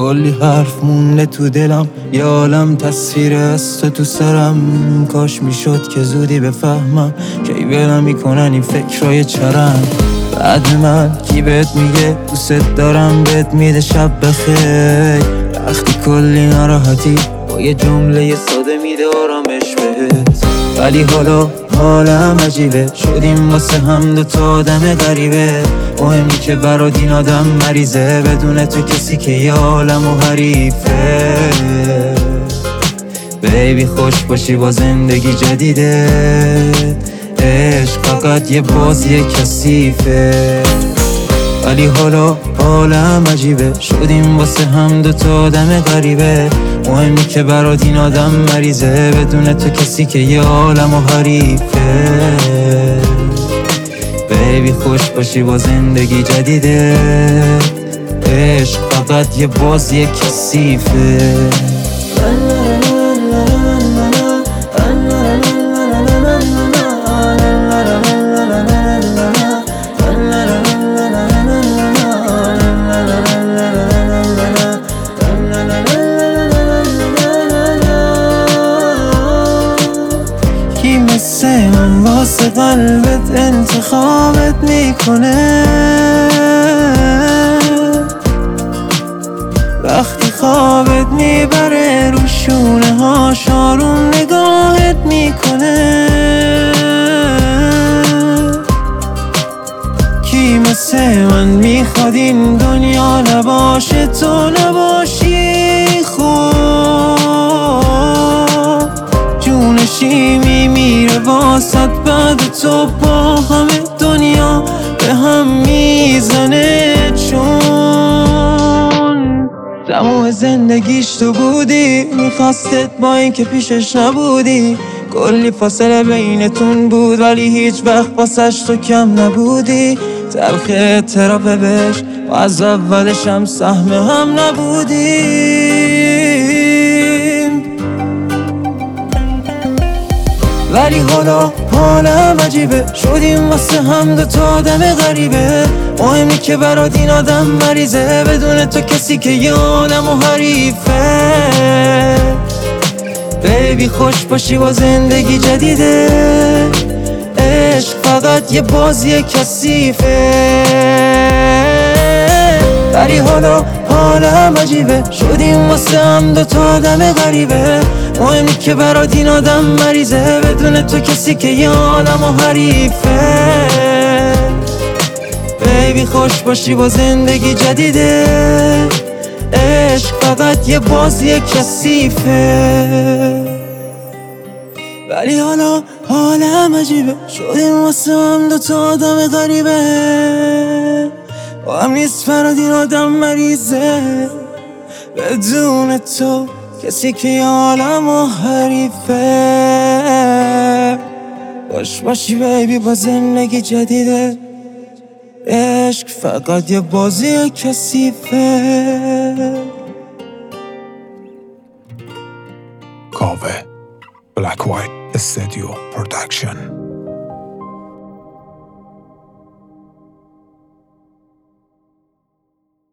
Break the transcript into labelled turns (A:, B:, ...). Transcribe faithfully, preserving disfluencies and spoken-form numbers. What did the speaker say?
A: کلی حرف مونده تو دلم، یه عالم تصویر از تو تو سرم. کاش میشد که زودی بفهمم کی ولم میکنن این فکرای چرم. بعد من کی بهت میگه دوست دارم، بهت میده شب بخیر. وقتی کلی ناراحتی با یه جمله ساده میده آرامش بهت. ولی حالا حالم عجیبه، شدیم واسه هم دوتا آدم غریبه. مهمی که برات این آدم مریضه، بدون تو کسی که یه عالم و حریفه. بیبی خوش باشی با زندگی جدیده، عشق فقط یه بازی کثیفه. ولی حالا حالم عجیبه، شدیم واسه هم دوتا آدم غریبه. مهمی که برات این آدم مریضه، بدون تو کسی که یه عالم و حریفه. بیبی خوش باشی با زندگی جدیده، عشق فقط یه بازی کثیفه. کی مثل من واسه قلبت انتخابت میکنه؟ وقتی خوابت میبره رو شونه هاش آروم نگاهت میکنه. کی مثل من میخواد این دنیا نباشه تو نباشی خوب؟ جونشی میمیره واسط بعد تو، با همه دنیا به هم میزنه. چون تموم زندگیش تو بودی، میخواستت با این که پیشش نبودی. کلی فاصله بینتون بود ولی هیچ وقت واسش تو کم نبودی. تلخ اعتراف بهش و از اولش هم سهم هم نبودیم. ولی حالا حالم عجیبه، شدیم واسه هم دوتا آدم غریبه. مهمی که برات این آدم مریضه، بدون تو کسی که یه عالم و حریفه. بیبی خوش باشی با زندگی جدیده، عشق فقط یه بازی کثیفه. ولی حالا حالم عجیبه، شدیم واسه هم دوتا آدم غریبه. مهمی که برات این آدم مریضه، بدون تو کسی که یه عالم و حریفه. بیبی خوش باشی با زندگی جدیده، عشق فقط یه بازی کثیفه. ولی حالا حالم عجیبه، شدیم واسه هم دوتا آدم غریبه. با هم نیست برات این آدم مریضه، بدون تو کسی که یه عالم و حریفه. باش باشی بیبی با زندگی جدیده، عشق فقط یه بازی کثیفه.
B: کاوه Black White Studio Production.